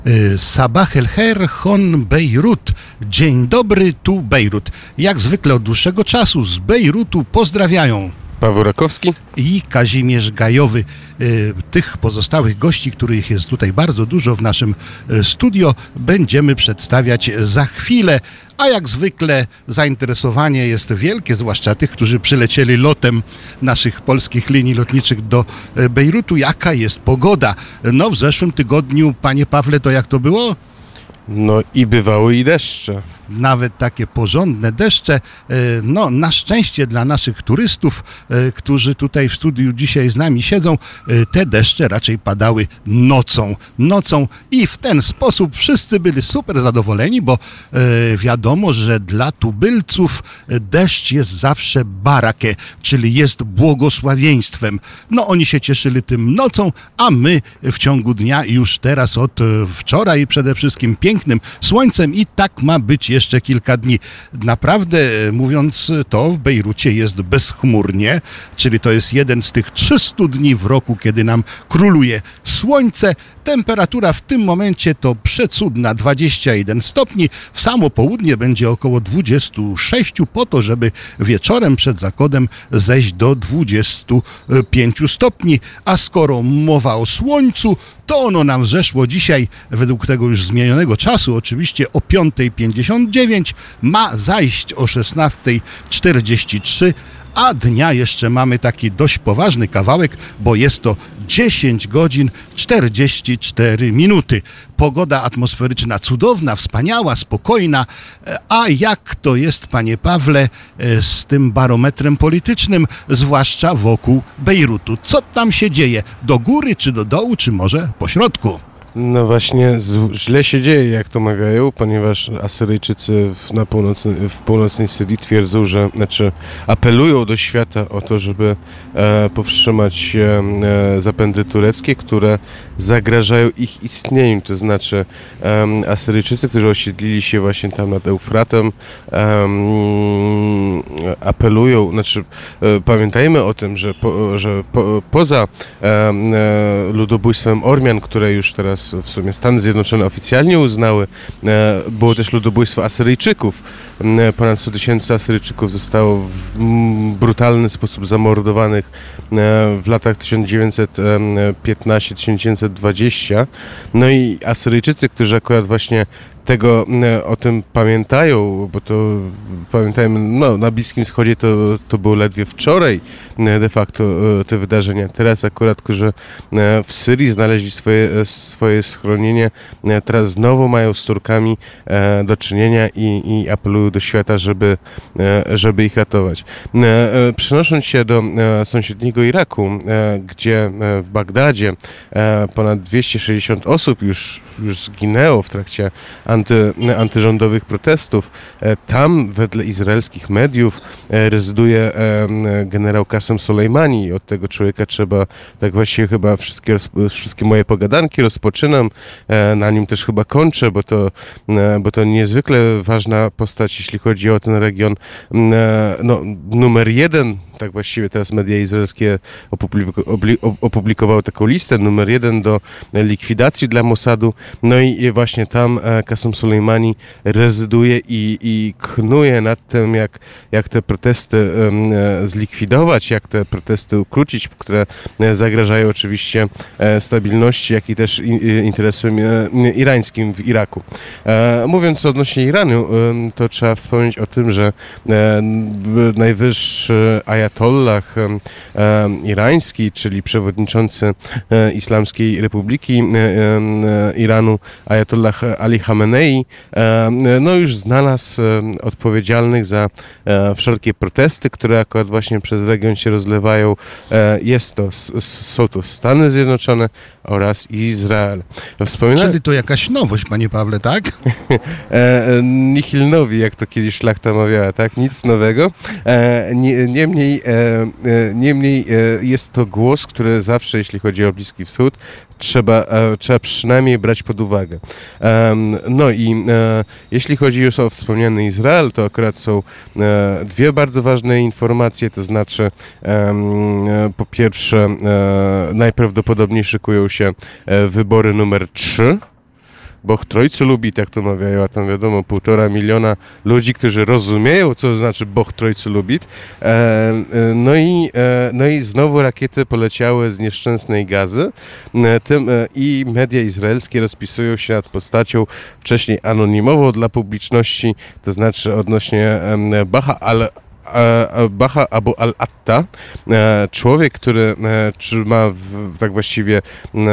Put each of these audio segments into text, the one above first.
Sabah el Khair Hon Bejrut. Dzień dobry, tu Bejrut. Jak zwykle od dłuższego czasu z Bejrutu pozdrawiają Paweł Rakowski i Kazimierz Gajowy. Tych pozostałych gości, których jest tutaj bardzo dużo w naszym studio, będziemy przedstawiać za chwilę. A jak zwykle zainteresowanie jest wielkie, zwłaszcza tych, którzy przylecieli lotem naszych polskich linii lotniczych do Bejrutu. Jaka jest pogoda? No w zeszłym tygodniu, panie Pawle, to jak to było? No i bywały i deszcze. Nawet takie porządne deszcze. No na szczęście dla naszych turystów, którzy tutaj w studiu dzisiaj z nami siedzą, te deszcze raczej padały nocą i w ten sposób wszyscy byli super zadowoleni, bo wiadomo, że dla tubylców deszcz jest zawsze barakę, czyli jest błogosławieństwem. No oni się cieszyli tym nocą, a my w ciągu dnia już teraz od wczoraj przede wszystkim pięknym słońcem i tak ma być jeszcze kilka dni. Naprawdę, mówiąc to, w Bejrucie jest bezchmurnie, czyli to jest jeden z tych 300 dni w roku, kiedy nam króluje słońce. Temperatura w tym momencie to przecudna 21 stopni. W samo południe będzie około 26 po to, żeby wieczorem przed zachodem zejść do 25 stopni. A skoro mowa o słońcu, to ono nam zeszło dzisiaj, według tego już zmienionego czasu, oczywiście o 5:59, ma zajść o 16:43, a dnia jeszcze mamy taki dość poważny kawałek, bo jest to 10 godzin 44 minuty. Pogoda atmosferyczna cudowna, wspaniała, spokojna. A jak to jest, panie Pawle, z tym barometrem politycznym, zwłaszcza wokół Bejrutu? Co tam się dzieje? Do góry, czy do dołu, czy może po środku? No właśnie, źle się dzieje, jak to mawiają, ponieważ Asyryjczycy w północnej Syrii twierdzą, apelują do świata o to, żeby powstrzymać zapędy tureckie, które zagrażają ich istnieniu. To znaczy Asyryjczycy, którzy osiedlili się właśnie tam nad Eufratem, apelują, pamiętajmy o tym, że poza ludobójstwem Ormian, które już teraz w sumie Stany Zjednoczone oficjalnie uznały, było też ludobójstwo Asyryjczyków. Ponad 100 000 Asyryjczyków zostało w brutalny sposób zamordowanych w latach 1915-1920. No i Asyryjczycy, którzy akurat właśnie o tym pamiętają, bo to pamiętajmy, na Bliskim Wschodzie to było ledwie wczoraj de facto te wydarzenia. Teraz akurat, którzy w Syrii znaleźli swoje schronienie, teraz znowu mają z Turkami do czynienia i apelują do świata, żeby ich ratować. Przenosząc się do sąsiedniego Iraku, gdzie w Bagdadzie ponad 260 osób już zginęło w trakcie antyrządowych protestów. Tam wedle izraelskich mediów rezyduje generał Qasem Soleimani. Od tego człowieka trzeba, tak właściwie chyba wszystkie moje pogadanki rozpoczynam, na nim też chyba kończę, bo to niezwykle ważna postać, jeśli chodzi o ten region. Numer 1, tak właściwie teraz media izraelskie opublikowały taką listę, numer 1 do likwidacji dla Mossadu. No i właśnie tam Qasem Soleimani rezyduje i knuje nad tym, jak te protesty zlikwidować, jak te protesty ukrócić, które zagrażają oczywiście stabilności, jak i też interesom irańskim w Iraku. Mówiąc odnośnie Iranu, to trzeba wspomnieć o tym, że najwyższy ajatollah irański, czyli przewodniczący Islamskiej Republiki Iranu, ajatollah Ali Khamenei, już znalazł odpowiedzialnych za wszelkie protesty, które akurat właśnie przez region się rozlewają. Są to Stany Zjednoczone oraz Izrael. Czyli to jakaś nowość, panie Pawle, tak? Nihil nowi, jak to kiedyś szlachta mawiała, tak? Nic nowego. Niemniej jest to głos, który zawsze, jeśli chodzi o Bliski Wschód, trzeba przynajmniej brać pod uwagę. Jeśli chodzi już o wspomniany Izrael, to akurat są dwie bardzo ważne informacje, to znaczy po pierwsze najprawdopodobniej szykują się wybory numer 3. Bóg Trójcy lubi, tak to mawiają, a tam wiadomo 1,5 miliona ludzi, którzy rozumieją, co znaczy Bóg Trójcy lubi. No i znowu rakiety poleciały z nieszczęsnej Gazy i media izraelskie rozpisują się nad postacią wcześniej anonimową dla publiczności, to znaczy odnośnie Baha Abu al-Atta, człowiek, który ma tak właściwie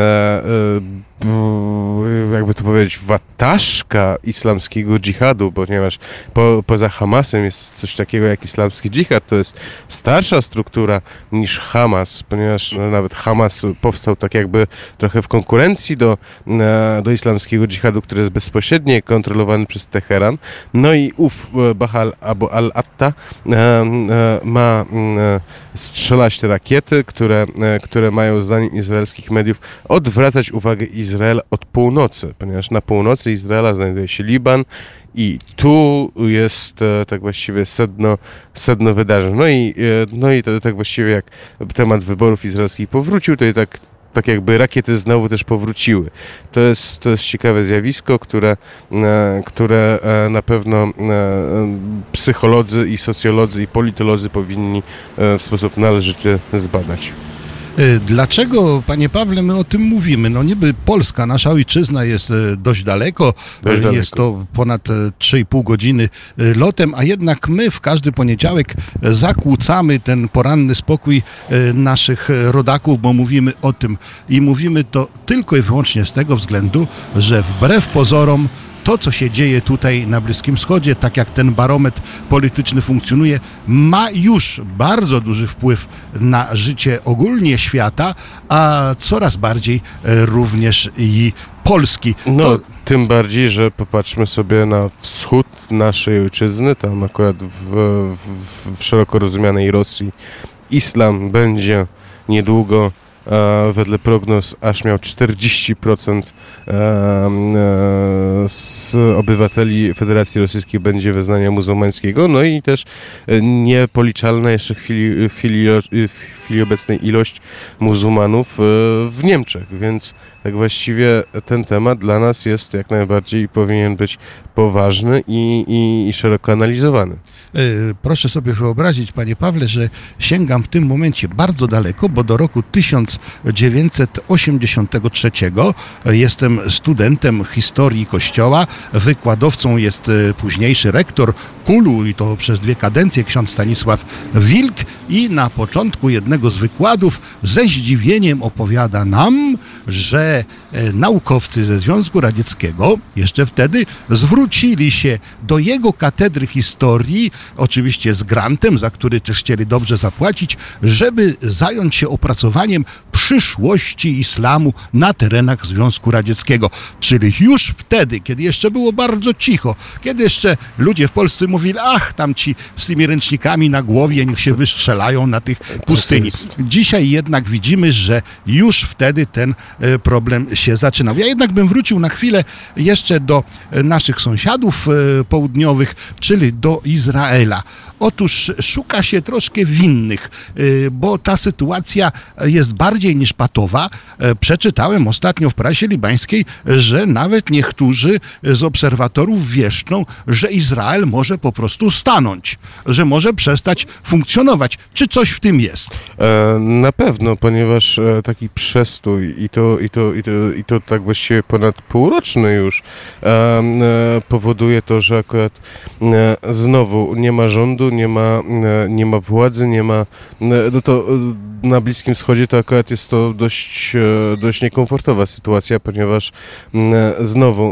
jakby to powiedzieć, wataszka islamskiego dżihadu, ponieważ poza Hamasem jest coś takiego jak islamski dżihad, to jest starsza struktura niż Hamas, ponieważ nawet Hamas powstał tak jakby trochę w konkurencji do islamskiego dżihadu, który jest bezpośrednio kontrolowany przez Teheran. No i Baha Abu al-Atta ma strzelać te rakiety, które mają zdaniem izraelskich mediów odwracać uwagę Izraela od północy, ponieważ na północy Izraela znajduje się Liban i tu jest tak właściwie sedno wydarzeń. No i to tak właściwie jak temat wyborów izraelskich powrócił, to i tak jakby rakiety znowu też powróciły. To jest ciekawe zjawisko, które na pewno psycholodzy i socjolodzy i politolodzy powinni w sposób należyty zbadać. Dlaczego, panie Pawle, my o tym mówimy? No niby Polska, nasza ojczyzna jest dość daleko, jest to ponad 3,5 godziny lotem, a jednak my w każdy poniedziałek zakłócamy ten poranny spokój naszych rodaków, bo mówimy o tym i mówimy to tylko i wyłącznie z tego względu, że wbrew pozorom to, co się dzieje tutaj na Bliskim Wschodzie, tak jak ten barometr polityczny funkcjonuje, ma już bardzo duży wpływ na życie ogólnie świata, a coraz bardziej również i Polski. No, tym bardziej, że popatrzmy sobie na wschód naszej ojczyzny, tam akurat w szeroko rozumianej Rosji islam będzie niedługo wedle prognoz aż miał 40% z obywateli Federacji Rosyjskiej będzie wyznania muzułmańskiego, no i też niepoliczalna jeszcze w chwili obecnej ilość muzułmanów w Niemczech, więc tak właściwie ten temat dla nas jest jak najbardziej powinien być poważny i szeroko analizowany. Proszę sobie wyobrazić, panie Pawle, że sięgam w tym momencie bardzo daleko, bo do roku 1983 jestem studentem historii Kościoła, wykładowcą jest późniejszy rektor KUL-u i to przez 2 kadencje ksiądz Stanisław Wilk i na początku jednego z wykładów ze zdziwieniem opowiada nam, że naukowcy ze Związku Radzieckiego jeszcze wtedy zwrócili się do jego katedry historii, oczywiście z grantem, za który też chcieli dobrze zapłacić, żeby zająć się opracowaniem przyszłości islamu na terenach Związku Radzieckiego. Czyli już wtedy, kiedy jeszcze było bardzo cicho, kiedy jeszcze ludzie w Polsce mówili, ach, tam ci z tymi ręcznikami na głowie niech się wystrzelają na tych pustyni. Dzisiaj jednak widzimy, że już wtedy ten problem się zaczynał. Ja jednak bym wrócił na chwilę jeszcze do naszych sąsiadów południowych, czyli do Izraela. Otóż szuka się troszkę winnych, bo ta sytuacja jest bardziej niż patowa. Przeczytałem ostatnio w prasie libańskiej, że nawet niektórzy z obserwatorów wieszczą, że Izrael może po prostu stanąć, że może przestać funkcjonować. Czy coś w tym jest? Na pewno, ponieważ taki przestój i to tak właściwie ponad półroczny już powoduje to, że akurat znowu nie ma rządu, nie ma władzy, nie ma... No to na Bliskim Wschodzie to akurat jest to dość niekomfortowa sytuacja, ponieważ znowu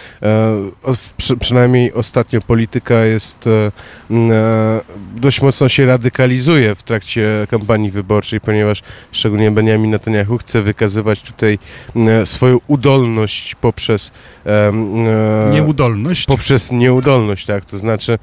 przynajmniej ostatnio polityka jest dość mocno się radykalizuje w trakcie kampanii wyborczej, ponieważ szczególnie Benjamin Netanyahu chce wykazywać tutaj swoją udolność poprzez nieudolność? Poprzez nieudolność, tak. To znaczy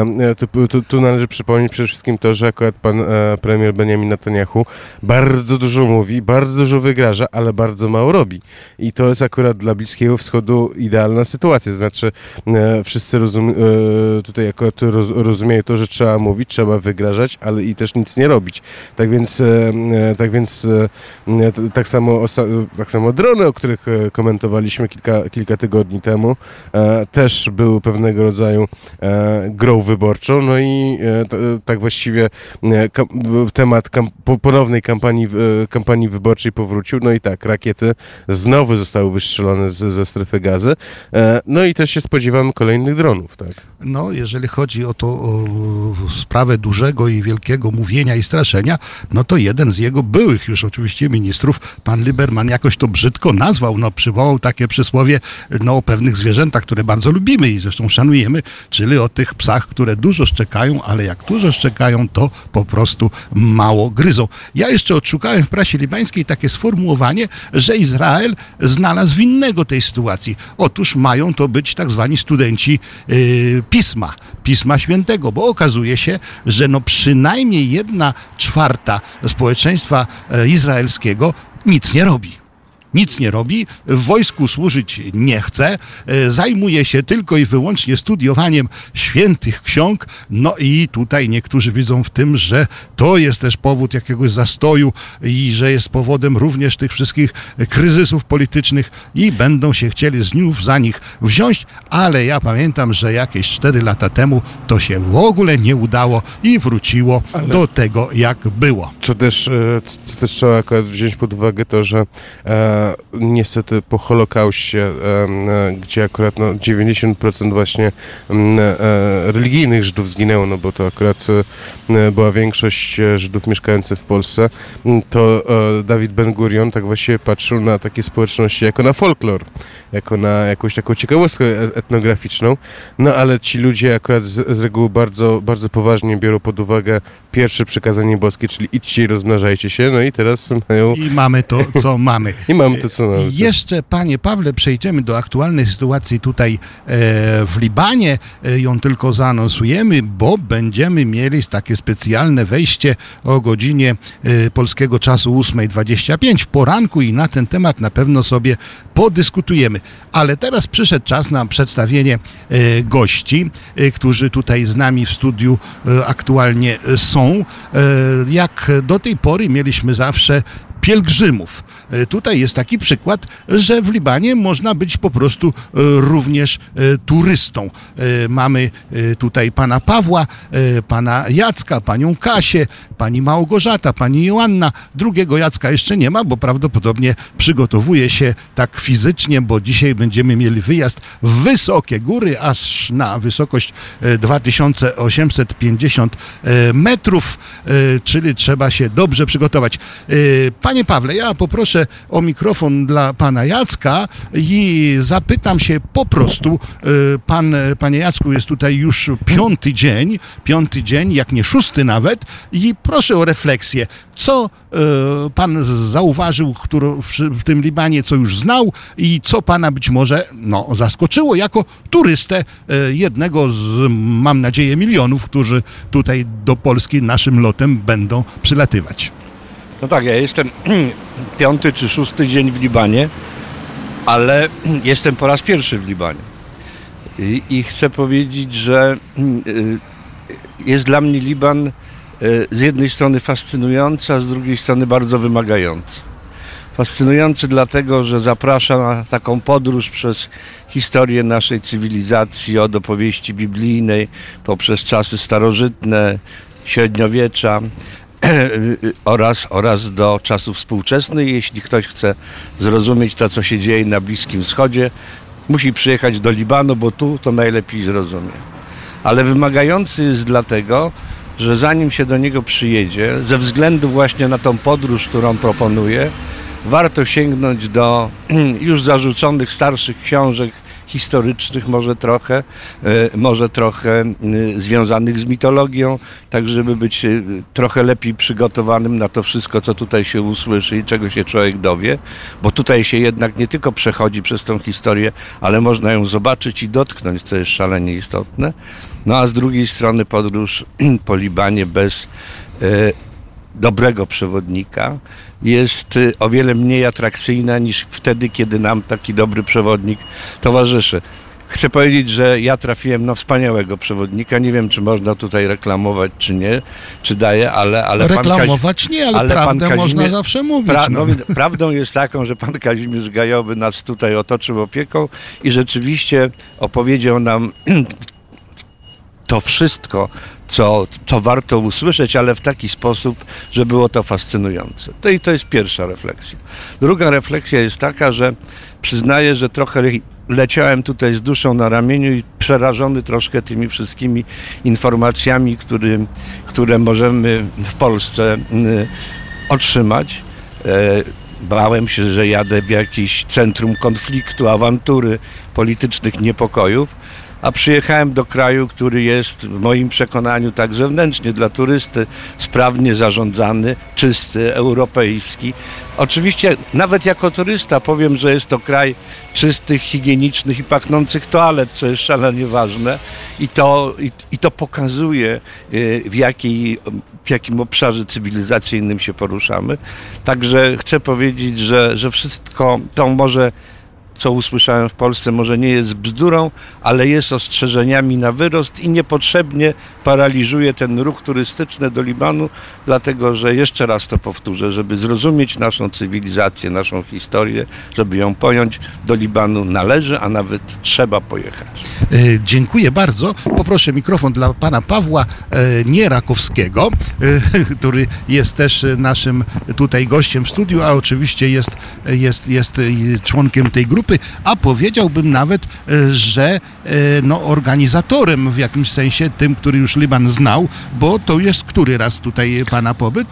tu należy przypomnieć przede wszystkim to, że akurat pan premier Benjamin Netanyahu bardzo dużo mówi, bardzo dużo wygraża, ale bardzo mało robi. I to jest akurat dla Bliskiego Wschodu idealna sytuacja. Znaczy wszyscy tutaj akurat rozumieją to, że trzeba mówić, trzeba wygrażać, ale i też nic nie robić. Tak więc tak samo samo drony, o których komentowaliśmy kilka tygodni temu, też były pewnego rodzaju grą wyborczą. No i tak właściwie temat ponownej kampanii wyborczej powrócił. No i tak, rakiety znowu zostały wystrzelone ze strefy Gazy. No i też się spodziewamy kolejnych dronów, tak? No, jeżeli chodzi o sprawę dużego i wielkiego mówienia i straszenia, no to jeden z jego byłych już oczywiście ministrów, pan Lieberman, jakoś to brzydko nazwał, przywołał takie przysłowie, o pewnych zwierzętach, które bardzo lubimy i zresztą szanujemy, czyli o tych psach, które dużo szczekają, ale jak dużo szczekają, to po prostu mało gryzą. Ja jeszcze odszukałem w prasie libańskiej takie sformułowanie, że Izrael znalazł winnego tej sytuacji. Otóż mają to być tak zwani studenci Pisma Świętego, bo okazuje się, że przynajmniej 1/4 społeczeństwa izraelskiego nic nie robi. Nic nie robi, w wojsku służyć nie chce, zajmuje się tylko i wyłącznie studiowaniem świętych ksiąg, i tutaj niektórzy widzą w tym, że to jest też powód jakiegoś zastoju i że jest powodem również tych wszystkich kryzysów politycznych i będą się chcieli znów za nich wziąć, ale ja pamiętam, że jakieś 4 lata temu to się w ogóle nie udało i wróciło do tego, jak było. Co też trzeba akurat wziąć pod uwagę to, że niestety po Holokauście, gdzie akurat 90% właśnie religijnych Żydów zginęło, bo to akurat była większość Żydów mieszkających w Polsce, to Dawid Ben-Gurion tak właściwie patrzył na takie społeczności jako na folklor, jako na jakąś taką ciekawostkę etnograficzną, ale ci ludzie akurat z reguły bardzo, bardzo poważnie biorą pod uwagę pierwsze przykazanie boskie, czyli idźcie i rozmnażajcie się, i teraz mają... I mamy to, co mamy. Jeszcze, panie Pawle, przejdziemy do aktualnej sytuacji tutaj w Libanie. Ją tylko zaanonsujemy, bo będziemy mieli takie specjalne wejście o godzinie polskiego czasu 8:25 w poranku i na ten temat na pewno sobie podyskutujemy. Ale teraz przyszedł czas na przedstawienie gości, którzy tutaj z nami w studiu aktualnie są. Jak do tej pory mieliśmy zawsze pielgrzymów. Tutaj jest taki przykład, że w Libanie można być po prostu również turystą. Mamy tutaj pana Pawła, pana Jacka, panią Kasię, pani Małgorzata, pani Joanna. Drugiego Jacka jeszcze nie ma, bo prawdopodobnie przygotowuje się tak fizycznie, bo dzisiaj będziemy mieli wyjazd w wysokie góry, aż na wysokość 2850 metrów, czyli trzeba się dobrze przygotować. Panie Pawle, ja poproszę o mikrofon dla pana Jacka i zapytam się po prostu, panie Jacku, jest tutaj już piąty dzień, jak nie 6 nawet, i proszę o refleksję. Co pan zauważył w tym Libanie, co już znał i co pana być może zaskoczyło jako turystę, jednego z, mam nadzieję, milionów, którzy tutaj do Polski naszym lotem będą przylatywać? No tak, ja jestem 5. czy 6. dzień w Libanie, ale jestem po raz pierwszy w Libanie. I chcę powiedzieć, że jest dla mnie Liban z jednej strony fascynujący, a z drugiej strony bardzo wymagający. Fascynujący dlatego, że zaprasza na taką podróż przez historię naszej cywilizacji, od opowieści biblijnej, poprzez czasy starożytne, średniowiecza, oraz do czasów współczesnych. Jeśli ktoś chce zrozumieć to, co się dzieje na Bliskim Wschodzie, musi przyjechać do Libanu, bo tu to najlepiej zrozumie. Ale wymagający jest dlatego, że zanim się do niego przyjedzie, ze względu właśnie na tą podróż, którą proponuję, warto sięgnąć do już zarzuconych starszych książek historycznych, może trochę związanych z mitologią, tak żeby być trochę lepiej przygotowanym na to wszystko, co tutaj się usłyszy i czego się człowiek dowie, bo tutaj się jednak nie tylko przechodzi przez tą historię, ale można ją zobaczyć i dotknąć, co jest szalenie istotne. A z drugiej strony podróż po Libanie bez dobrego przewodnika jest o wiele mniej atrakcyjna niż wtedy, kiedy nam taki dobry przewodnik towarzyszy. Chcę powiedzieć, że ja trafiłem na wspaniałego przewodnika. Nie wiem, czy można tutaj reklamować, czy nie, czy daje, ale reklamować nie, ale prawdę można zawsze mówić. Prawdą jest taką, że pan Kazimierz Gajowy nas tutaj otoczył opieką i rzeczywiście opowiedział nam to wszystko, co warto usłyszeć, ale w taki sposób, że było to fascynujące. I to jest pierwsza refleksja. Druga refleksja jest taka, że przyznaję, że trochę leciałem tutaj z duszą na ramieniu i przerażony troszkę tymi wszystkimi informacjami, które możemy w Polsce otrzymać. Bałem się, że jadę w jakieś centrum konfliktu, awantury, politycznych niepokojów, a przyjechałem do kraju, który jest w moim przekonaniu także wewnętrznie dla turysty sprawnie zarządzany, czysty, europejski. Oczywiście nawet jako turysta powiem, że jest to kraj czystych, higienicznych i pachnących toalet, co jest szalenie ważne i to pokazuje w jakim obszarze cywilizacyjnym się poruszamy. Także chcę powiedzieć, że wszystko to może, co usłyszałem w Polsce, może nie jest bzdurą, ale jest ostrzeżeniami na wyrost i niepotrzebnie paraliżuje ten ruch turystyczny do Libanu, dlatego że jeszcze raz to powtórzę, żeby zrozumieć naszą cywilizację, naszą historię, żeby ją pojąć, do Libanu należy, a nawet trzeba pojechać. Dziękuję bardzo. Poproszę mikrofon dla pana Pawła Nierakowskiego, który jest też naszym tutaj gościem w studiu, a oczywiście jest członkiem tej grupy. A powiedziałbym nawet, że organizatorem w jakimś sensie, tym, który już Liban znał, bo to jest który raz tutaj pana pobyt?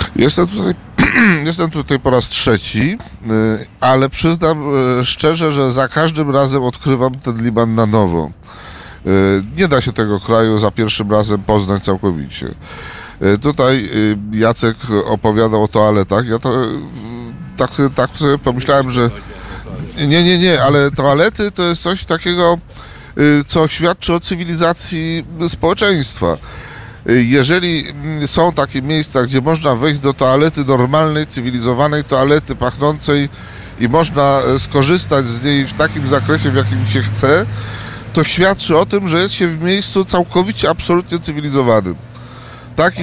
Jestem tutaj po raz trzeci, ale przyznam szczerze, że za każdym razem odkrywam ten Liban na nowo. Nie da się tego kraju za pierwszym razem poznać całkowicie. Tutaj Jacek opowiadał o toaletach. Ja to tak sobie pomyślałem, że nie, ale toalety to jest coś takiego, co świadczy o cywilizacji społeczeństwa. Jeżeli są takie miejsca, gdzie można wejść do toalety normalnej, cywilizowanej toalety pachnącej i można skorzystać z niej w takim zakresie, w jakim się chce, to świadczy o tym, że jest się w miejscu całkowicie, absolutnie cywilizowanym. Takim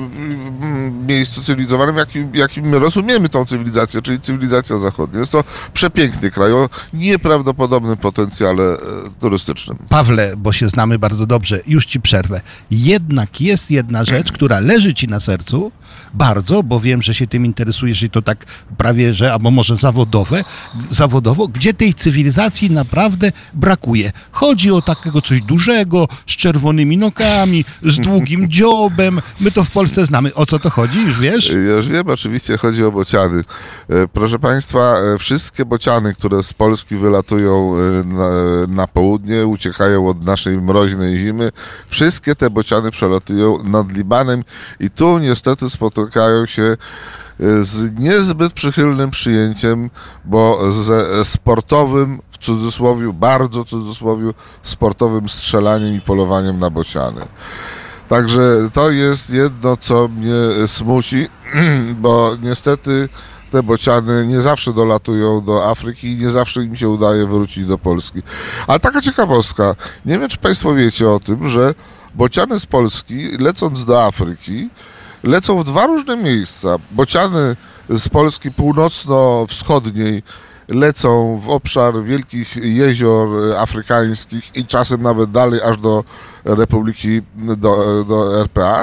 miejscu cywilizowanym, jakim my rozumiemy tą cywilizację, czyli cywilizacja zachodnia. Jest to przepiękny kraj o nieprawdopodobnym potencjale turystycznym. Pawle, bo się znamy bardzo dobrze, już ci przerwę. Jednak jest jedna rzecz, która leży ci na sercu bardzo, bo wiem, że się tym interesujesz i to tak prawie, że, albo może zawodowo, gdzie tej cywilizacji naprawdę brakuje. Chodzi o takiego coś dużego, z czerwonymi nogami, z długim dziobem. My to w Polsce znamy. O co to chodzi? Już wiesz? Już wiem, oczywiście chodzi o bociany. Proszę Państwa, wszystkie bociany, które z Polski wylatują na południe, uciekają od naszej mroźnej zimy, wszystkie te bociany przelatują nad Libanem i tu niestety spotykają się z niezbyt przychylnym przyjęciem, bo ze sportowym, w cudzysłowie, bardzo cudzysłowie, sportowym strzelaniem i polowaniem na bociany. Także to jest jedno, co mnie smuci, bo niestety te bociany nie zawsze dolatują do Afryki i nie zawsze im się udaje wrócić do Polski. Ale taka ciekawostka, nie wiem, czy Państwo wiecie o tym, że bociany z Polski, lecąc do Afryki, lecą w dwa różne miejsca. Bociany z Polski północno-wschodniej lecą w obszar wielkich jezior afrykańskich i czasem nawet dalej aż do Republiki, do RPA.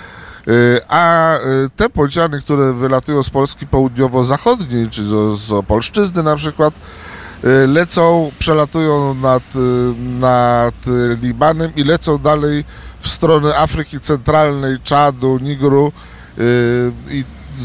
A te bociany, które wylatują z Polski południowo-zachodniej, czy z Opolszczyzny na przykład, lecą, przelatują nad Libanem i lecą dalej w stronę Afryki Centralnej, Czadu, Nigru i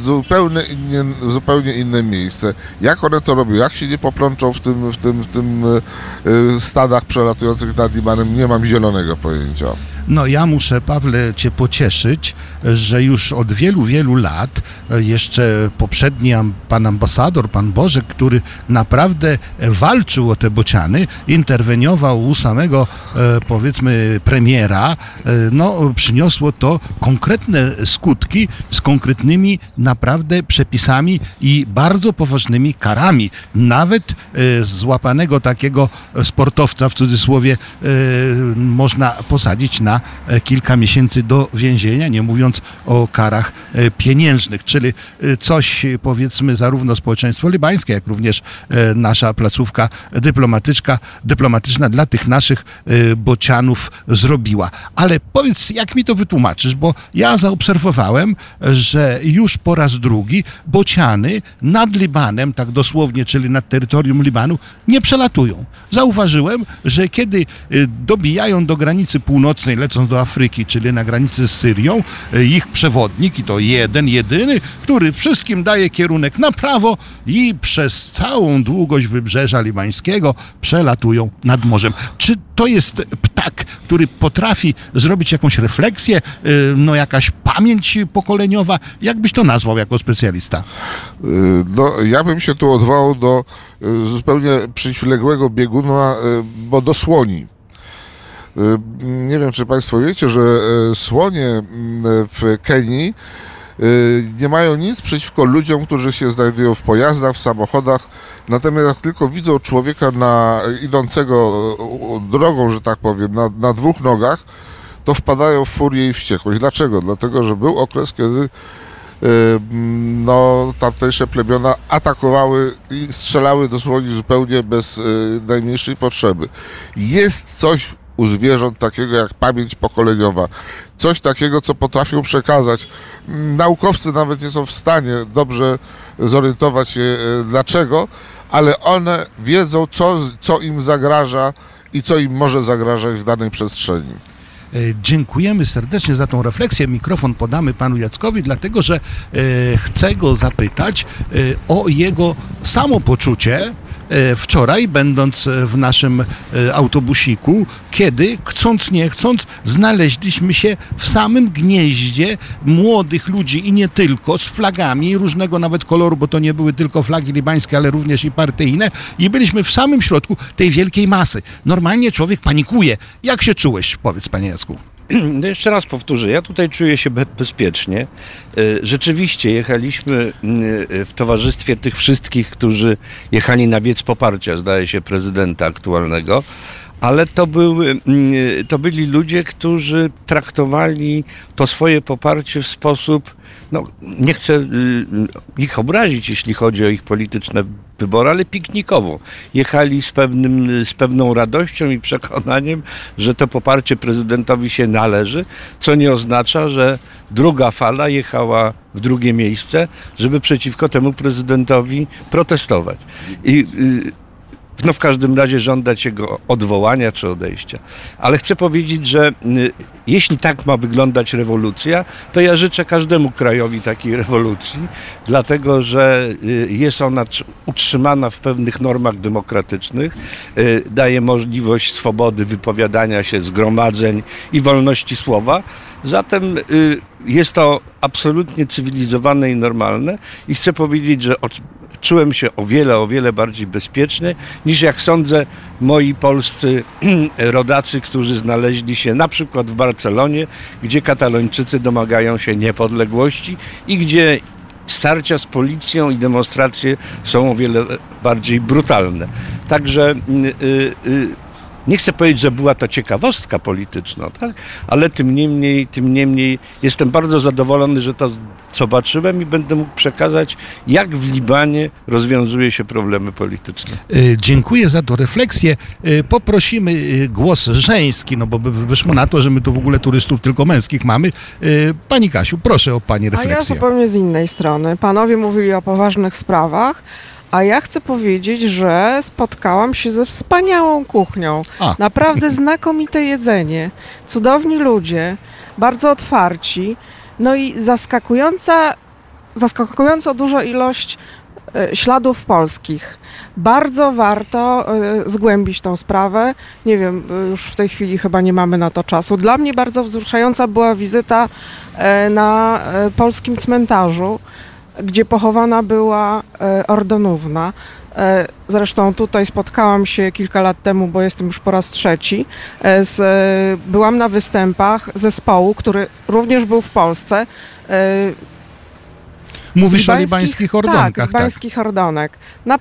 zupełnie inne miejsce. Jak one to robią? Jak się nie poplączą w tym stadach przelatujących nad Libanem? Nie mam zielonego pojęcia. No ja muszę, Pawle, cię pocieszyć, że już od wielu, wielu lat jeszcze poprzedni pan ambasador, pan Bożek, który naprawdę walczył o te bociany, interweniował u samego, powiedzmy, premiera, no przyniosło to konkretne skutki z konkretnymi naprawdę przepisami i bardzo poważnymi karami. Nawet złapanego takiego sportowca, w cudzysłowie, można posadzić na kilka miesięcy do więzienia, nie mówiąc o karach pieniężnych, czyli coś, powiedzmy, zarówno społeczeństwo libańskie, jak również nasza placówka dyplomatyczna dla tych naszych bocianów zrobiła. Ale powiedz, jak mi to wytłumaczysz, bo ja zaobserwowałem, że już po raz drugi bociany nad Libanem, tak dosłownie, czyli nad terytorium Libanu, nie przelatują. Zauważyłem, że kiedy dobijają do granicy północnej, lecąc do Afryki, czyli na granicy z Syrią, ich przewodnik, i to jeden, jedyny, który wszystkim daje kierunek na prawo i przez całą długość wybrzeża libańskiego przelatują nad morzem. Czy to jest ptak, który potrafi zrobić jakąś refleksję, no jakaś pamięć pokoleniowa? Jak byś to nazwał jako specjalista? No, ja bym się tu odwołał do zupełnie przeciwległego bieguna, bo do słoni. Nie wiem, czy Państwo wiecie, że słonie w Kenii nie mają nic przeciwko ludziom, którzy się znajdują w pojazdach, w samochodach, natomiast jak tylko widzą człowieka idącego drogą, że tak powiem, na dwóch nogach, to wpadają w furię i wściekłość. Dlaczego? Dlatego, że był okres, kiedy tamtejsze plemiona atakowały i strzelały do słoni zupełnie bez najmniejszej potrzeby. Jest coś u zwierząt takiego jak pamięć pokoleniowa. Coś takiego, co potrafią przekazać. Naukowcy nawet nie są w stanie dobrze zorientować się dlaczego, ale one wiedzą, co im zagraża i co im może zagrażać w danej przestrzeni. Dziękujemy serdecznie za tą refleksję. Mikrofon podamy panu Jackowi, dlatego że chcę go zapytać o jego samopoczucie wczoraj, będąc w naszym autobusiku, kiedy, chcąc nie chcąc, znaleźliśmy się w samym gnieździe młodych ludzi i nie tylko, z flagami różnego nawet koloru, bo to nie były tylko flagi libańskie, ale również i partyjne, i byliśmy w samym środku tej wielkiej masy. Normalnie człowiek panikuje. Jak się czułeś? Powiedz, panie Jacku. No jeszcze raz powtórzę, ja tutaj czuję się bezpiecznie. Rzeczywiście jechaliśmy w towarzystwie tych wszystkich, którzy jechali na wiec poparcia, zdaje się, prezydenta aktualnego, ale to byli ludzie, którzy traktowali to swoje poparcie w sposób, no nie chcę ich obrazić, jeśli chodzi o ich polityczne wybory, ale piknikowo. Jechali z pewną radością i przekonaniem, że to poparcie prezydentowi się należy, co nie oznacza, że druga fala jechała w drugie miejsce, żeby przeciwko temu prezydentowi protestować. No w każdym razie żądać jego odwołania czy odejścia. Ale chcę powiedzieć, że jeśli tak ma wyglądać rewolucja, to ja życzę każdemu krajowi takiej rewolucji, dlatego że jest ona utrzymana w pewnych normach demokratycznych, daje możliwość swobody wypowiadania się, zgromadzeń i wolności słowa. Zatem jest to absolutnie cywilizowane i normalne i chcę powiedzieć, że czułem się o wiele bardziej bezpieczny niż, jak sądzę, moi polscy rodacy, którzy znaleźli się na przykład w Barcelonie, gdzie Katalończycy domagają się niepodległości i gdzie starcia z policją i demonstracje są o wiele bardziej brutalne. Także nie chcę powiedzieć, że była to ciekawostka polityczna, tak? Ale tym niemniej jestem bardzo zadowolony, że to zobaczyłem i będę mógł przekazać, jak w Libanie rozwiązuje się problemy polityczne. Dziękuję za tę refleksję. Poprosimy głos żeński, no bo wyszło na to, że my tu w ogóle turystów tylko męskich mamy. Pani Kasiu, proszę o pani refleksję. A ja zupełnie z innej strony. Panowie mówili o poważnych sprawach, a ja chcę powiedzieć, że spotkałam się ze wspaniałą kuchnią. Naprawdę znakomite jedzenie, cudowni ludzie, bardzo otwarci, no i zaskakująco duża ilość śladów polskich. Bardzo warto zgłębić tą sprawę. Nie wiem, już w tej chwili chyba nie mamy na to czasu. Dla mnie bardzo wzruszająca była wizyta na polskim cmentarzu, gdzie pochowana była Ordonówna. Zresztą tutaj spotkałam się kilka lat temu, bo jestem już po raz trzeci. Byłam na występach zespołu, który również był w Polsce. Mówisz o libańskich ordonkach. Tak, libańskich ordonek.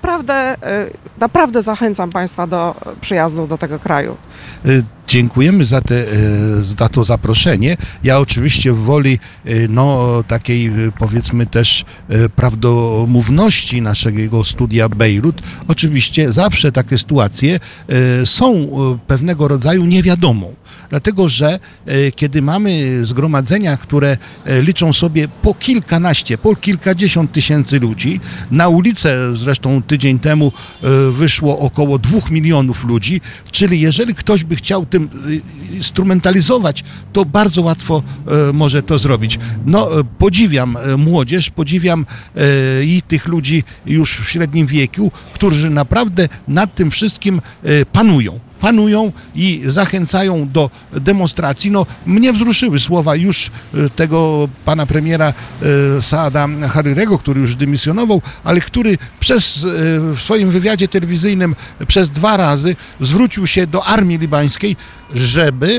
Naprawdę zachęcam Państwa do przyjazdu do tego kraju. Dziękujemy za to zaproszenie. Ja oczywiście w woli takiej, powiedzmy też prawdomówności naszego studia Bejrut, oczywiście zawsze takie sytuacje są pewnego rodzaju niewiadomą. Dlatego, że kiedy mamy zgromadzenia, które liczą sobie po kilkanaście, po kilkadziesiąt tysięcy ludzi, na ulicę zresztą tydzień temu wyszło około 2 milionów ludzi, czyli jeżeli ktoś by chciał tym instrumentalizować, to bardzo łatwo może to zrobić. Podziwiam młodzież, podziwiam i tych ludzi już w średnim wieku, którzy naprawdę nad tym wszystkim panują i zachęcają do demonstracji. Mnie wzruszyły słowa już tego pana premiera Saada Haririego, który już dymisjonował, ale który w swoim wywiadzie telewizyjnym przez 2 razy zwrócił się do armii libańskiej, żeby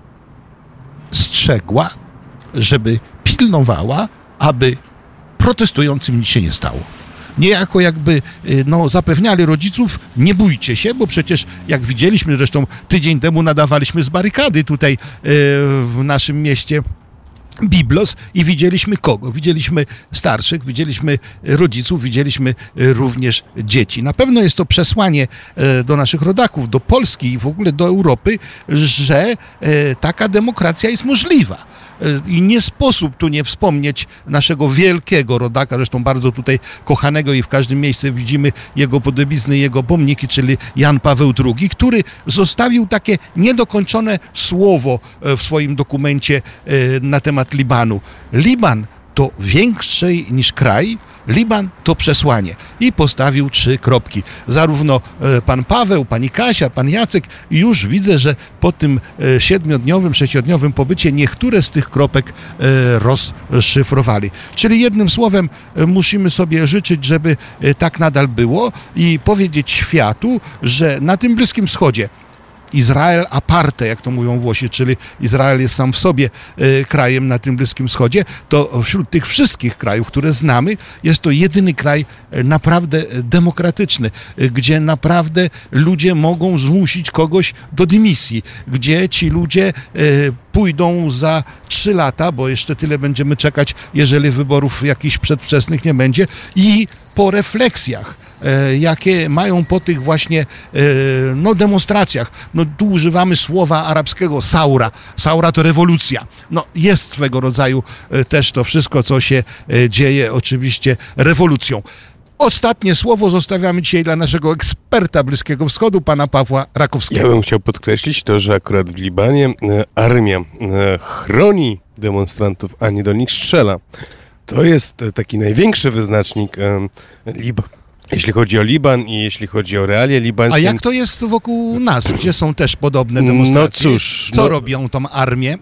strzegła, żeby pilnowała, aby protestującym nic się nie stało. Niejako jakby zapewniali rodziców, nie bójcie się, bo przecież jak widzieliśmy, zresztą tydzień temu nadawaliśmy z barykady tutaj w naszym mieście Biblos i widzieliśmy kogo? Widzieliśmy starszych, widzieliśmy rodziców, widzieliśmy również dzieci. Na pewno jest to przesłanie do naszych rodaków, do Polski i w ogóle do Europy, że taka demokracja jest możliwa. I nie sposób tu nie wspomnieć naszego wielkiego rodaka, zresztą bardzo tutaj kochanego i w każdym miejscu widzimy jego podobizny, jego pomniki, czyli Jan Paweł II, który zostawił takie niedokończone słowo w swoim dokumencie na temat Libanu. Liban to większy niż kraj, Liban to przesłanie. I postawił 3 kropki. Zarówno pan Paweł, pani Kasia, pan Jacek, już widzę, że po tym 7-dniowym, 6-dniowym pobycie niektóre z tych kropek rozszyfrowali. Czyli jednym słowem musimy sobie życzyć, żeby tak nadal było i powiedzieć światu, że na tym Bliskim Wschodzie Izrael aparte, jak to mówią Włosi, czyli Izrael jest sam w sobie krajem na tym Bliskim Wschodzie, to wśród tych wszystkich krajów, które znamy, jest to jedyny kraj naprawdę demokratyczny, gdzie naprawdę ludzie mogą zmusić kogoś do dymisji, gdzie ci ludzie pójdą za 3 lata, bo jeszcze tyle będziemy czekać, jeżeli wyborów jakichś przedwczesnych nie będzie, i po refleksjach, jakie mają po tych właśnie demonstracjach. Tu używamy słowa arabskiego saura. Saura to rewolucja. Jest swego rodzaju też to wszystko, co się dzieje, oczywiście rewolucją. Ostatnie słowo zostawiamy dzisiaj dla naszego eksperta Bliskiego Wschodu, pana Pawła Rakowskiego. Ja bym chciał podkreślić to, że akurat w Libanie armia chroni demonstrantów, a nie do nich strzela. To jest taki największy wyznacznik jeśli chodzi o Liban i jeśli chodzi o realia libańskie. A jak to jest wokół nas, gdzie są też podobne demonstracje? Co robią tą armię?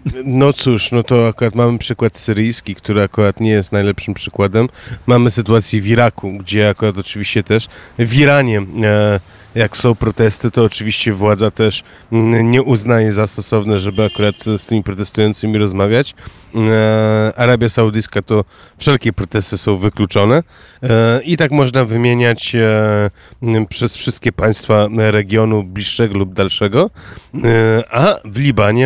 To akurat mamy przykład syryjski, który akurat nie jest najlepszym przykładem. Mamy sytuację w Iraku, gdzie akurat oczywiście też w Iranie, jak są protesty, to oczywiście władza też nie uznaje za stosowne, żeby akurat z tymi protestującymi rozmawiać. Arabia Saudyjska to wszelkie protesty są wykluczone i tak można wymieniać przez wszystkie państwa regionu bliższego lub dalszego, a w Libanie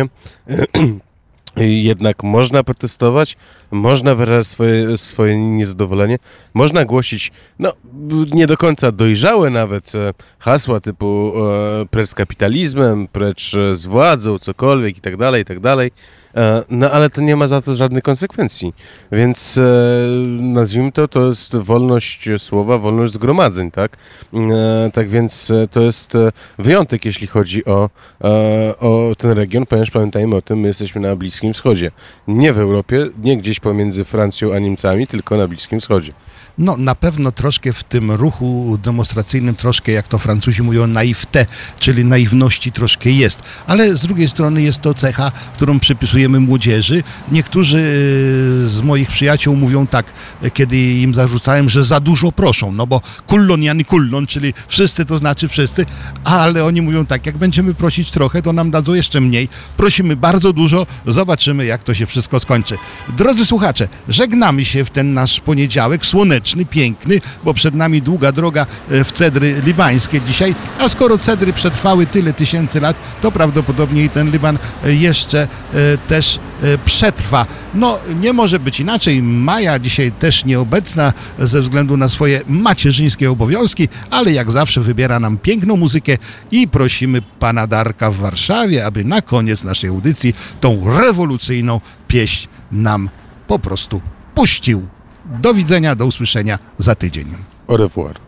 jednak można protestować, można wyrażać swoje niezadowolenie, można głosić, nie do końca dojrzałe nawet hasła typu precz z kapitalizmem, precz z władzą, cokolwiek i tak dalej, No ale to nie ma za to żadnych konsekwencji, więc nazwijmy to jest wolność słowa, wolność zgromadzeń, tak? Tak więc to jest wyjątek, jeśli chodzi o ten region, ponieważ pamiętajmy o tym, my jesteśmy na Bliskim Wschodzie. Nie w Europie, nie gdzieś pomiędzy Francją a Niemcami, tylko na Bliskim Wschodzie. No na pewno troszkę w tym ruchu demonstracyjnym, troszkę jak to Francuzi mówią, naïveté, czyli naiwności troszkę jest. Ale z drugiej strony jest to cecha, którą przypisujemy młodzieży. Niektórzy z moich przyjaciół mówią tak, kiedy im zarzucałem, że za dużo proszą, no bo kullon jany kullon, czyli wszyscy to znaczy wszyscy, ale oni mówią tak, jak będziemy prosić trochę, to nam dadzą jeszcze mniej. Prosimy bardzo dużo, zobaczymy jak to się wszystko skończy. Drodzy słuchacze, żegnamy się w ten nasz poniedziałek słoneczny, piękny, bo przed nami długa droga w cedry libańskie dzisiaj, a skoro cedry przetrwały tyle tysięcy lat, to prawdopodobnie i ten Liban jeszcze też przetrwa. No, nie może być inaczej. Maja dzisiaj też nieobecna ze względu na swoje macierzyńskie obowiązki, ale jak zawsze wybiera nam piękną muzykę i prosimy pana Darka w Warszawie, aby na koniec naszej audycji tą rewolucyjną pieśń nam po prostu puścił. Do widzenia, do usłyszenia za tydzień. Au revoir.